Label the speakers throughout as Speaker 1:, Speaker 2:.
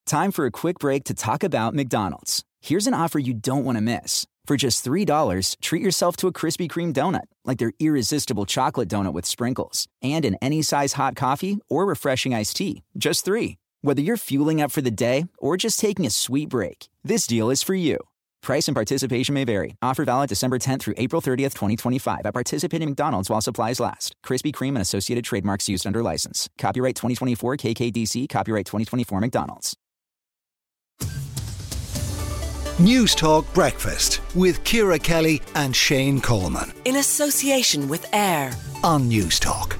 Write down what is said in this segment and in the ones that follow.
Speaker 1: Time for a quick break to talk about McDonald's. Here's an offer you don't want to miss. For just $3, treat yourself to a Krispy Kreme donut, like their irresistible chocolate donut with sprinkles, and an any size hot coffee or refreshing iced tea. Just $3. Whether you're fueling up for the day or just taking a sweet break, this deal is for you. Price and participation may vary. Offer valid December 10th through April 30th, 2025 at participating McDonald's while supplies last. Krispy Kreme and associated trademarks used under license. Copyright 2024 KKDC. Copyright 2024 McDonald's.
Speaker 2: News Talk Breakfast with Ciara Kelly and Shane Coleman.
Speaker 3: In association with AIR
Speaker 2: on News Talk.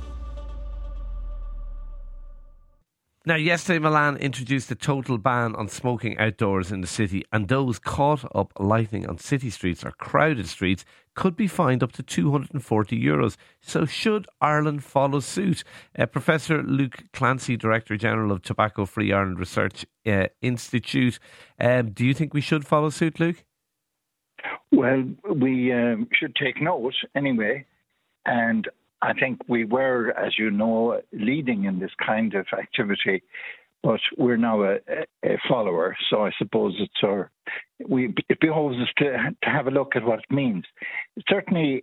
Speaker 4: Now, yesterday Milan introduced a total ban on smoking outdoors in the city, and those caught up lighting on city streets or crowded streets could be fined up to €240. So should Ireland follow suit? Professor Luke Clancy, Director General of Tobacco Free Ireland Research Institute. Do you think we should follow suit, Luke?
Speaker 5: Well, we should take note anyway, and I think we were, as you know, leading in this kind of activity, but we're now a follower. So I suppose it behoves us to have a look at what it means. Certainly,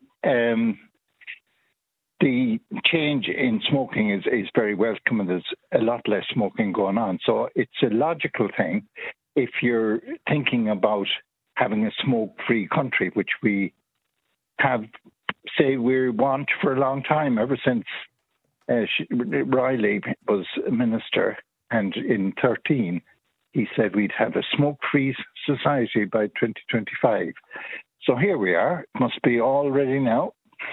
Speaker 5: the change in smoking is very welcome, and there's a lot less smoking going on. So it's a logical thing if you're thinking about having a smoke-free country, which we have. Say we want for a long time, ever since Riley was a minister, and in 2013 he said we'd have a smoke-free society by 2025. So here we are. It must be all ready now.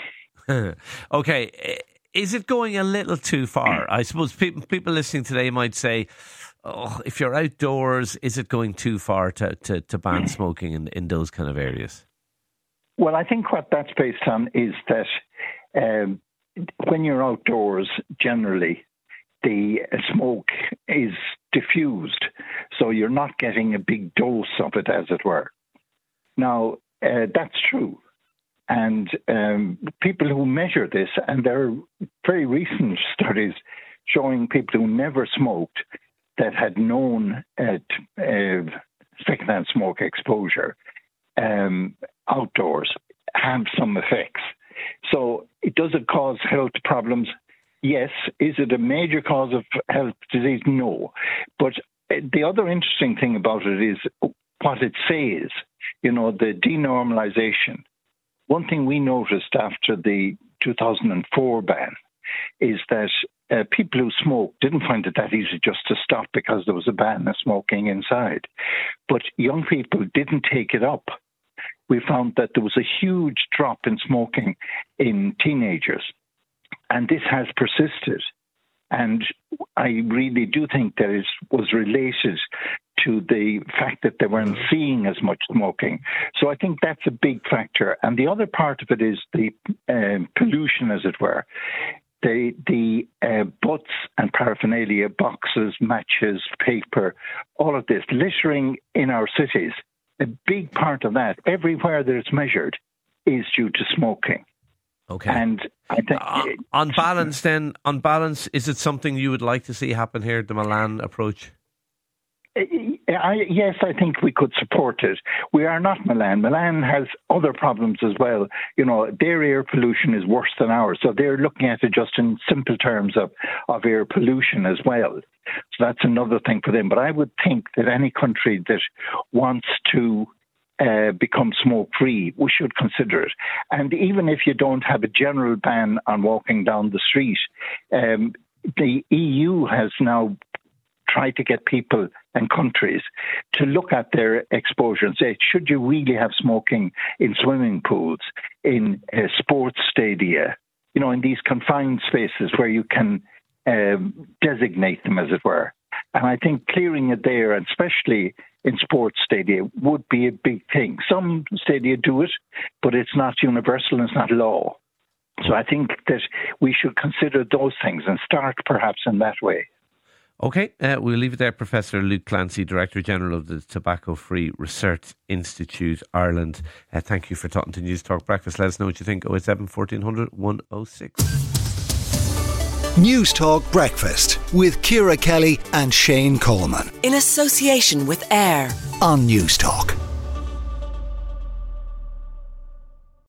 Speaker 4: Okay, is it going a little too far? I suppose people listening today might say, oh, if you're outdoors, is it going too far to ban smoking in those kind of areas?
Speaker 5: Well, I think what that's based on is that when you're outdoors, generally, the smoke is diffused, so you're not getting a big dose of it, as it were. Now, that's true. And people who measure this, and there are very recent studies showing people who never smoked that had known secondhand smoke exposure outdoors have some effects. So does it cause health problems? Yes. Is it a major cause of health disease? No. But the other interesting thing about it is what it says, the denormalization. One thing we noticed after the 2004 ban is that people who smoked didn't find it that easy just to stop because there was a ban of smoking inside. But young people didn't take it up. We found that there was a huge drop in smoking in teenagers, and this has persisted. And I really do think that it was related to the fact that they weren't seeing as much smoking. So I think that's a big factor. And the other part of it is the pollution, as it were. The butts and paraphernalia, boxes, matches, paper, all of this, littering in our cities. A big part of that, everywhere that it's measured, is due to smoking.
Speaker 4: Okay.
Speaker 5: And I think
Speaker 4: on balance, is it something you would like to see happen here, the Milan approach?
Speaker 5: Yes, I think we could support it. We are not Milan. Milan has other problems as well. Their air pollution is worse than ours. So they're looking at it just in simple terms of air pollution as well. So that's another thing for them. But I would think that any country that wants to become smoke-free, we should consider it. And even if you don't have a general ban on walking down the street, the EU has now tried to get people and countries to look at their exposure and say, should you really have smoking in swimming pools, in sports stadia, in these confined spaces where you can designate them, as it were. And I think clearing it there, and especially in sports stadia, would be a big thing. Some stadia do it, but it's not universal and it's not law. So I think that we should consider those things and start perhaps in that way.
Speaker 4: Okay, we'll leave it there. Professor Luke Clancy, Director General of the Tobacco Free Research Institute Ireland. Thank you for talking to News Talk Breakfast. Let us know what you think. 087 1400 106.
Speaker 2: News Talk Breakfast with Ciara Kelly and Shane Coleman
Speaker 3: In association with AIR
Speaker 2: on News Talk.